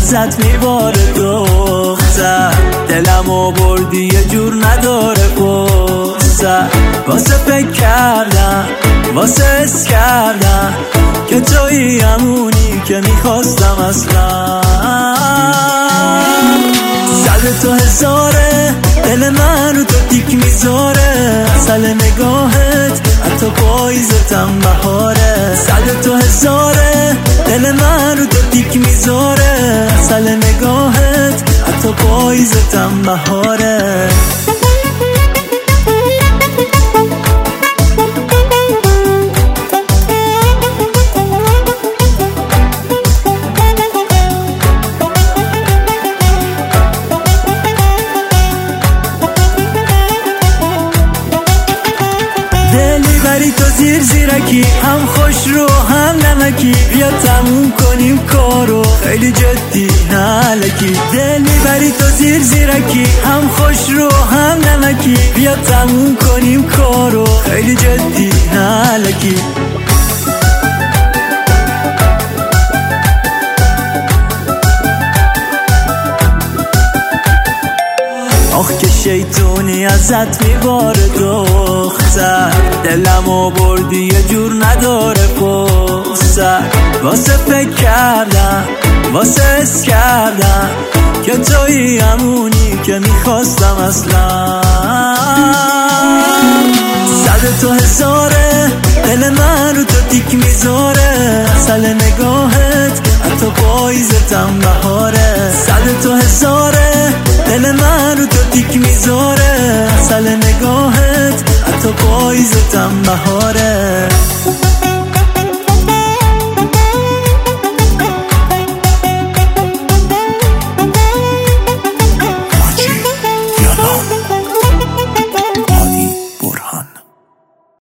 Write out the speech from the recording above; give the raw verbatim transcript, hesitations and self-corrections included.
ازت میباره دختر، دلمو بردی یه جور نداره فرصت. واسه فکر کردم، واسه حس کردم که تویی همونی که میخواستم اصلا. صد تو هزاره دل من رو تو تیک میذاره، اصل نگاهت حتی پاییزتم بهاره. صد تو هزاره دل من رو تو تیک میذاره، اصل نگاهت حتی پاییزتم بهاره. دلی بری تو زیر زیرکی، هم خوش رو هم نمکی، بیا تموم کنیم کارو خیلی جدی نالکی. دلی بری تو زیر زیرکی، هم خوش رو هم نمکی، بیا تموم کنیم کارو خیلی جدی نالکی. آخ که شیطونی ازت میباره دختر، دلمو بردی یه جور نداره فرصت. واسه فکر کردم، واسه حس کردم که تویی همونی که میخواستم اصلا. صد تو هزاره دل من رو تو تیک میذاره، اصل نگاهت حتی پاییزتم بهاره. صد تو هزاره دل من رو تو تیک میذاره، اصل نگاهت حتی پاییزتم بهاره.